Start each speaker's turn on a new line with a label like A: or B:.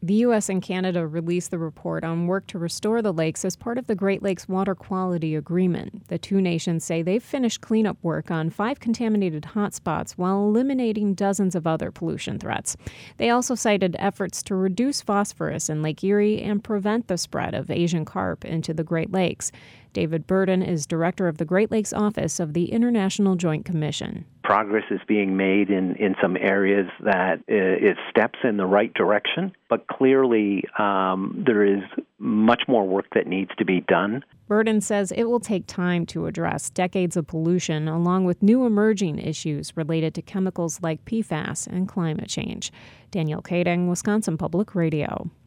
A: The U.S. and Canada released the report on work to restore the lakes as part of the Great Lakes Water Quality Agreement. The two nations say they've finished cleanup work on 5 contaminated hotspots while eliminating dozens of other pollution threats. They also cited efforts to reduce phosphorus in Lake Erie and prevent the spread of Asian carp into the Great Lakes. David Burden is director of the Great Lakes Office of the International Joint Commission.
B: Progress is being made in some areas that is steps in the right direction, but clearly there is much more work that needs to be done.
A: Burden says it will take time to address decades of pollution along with new emerging issues related to chemicals like PFAS and climate change. Danielle Kading, Wisconsin Public Radio.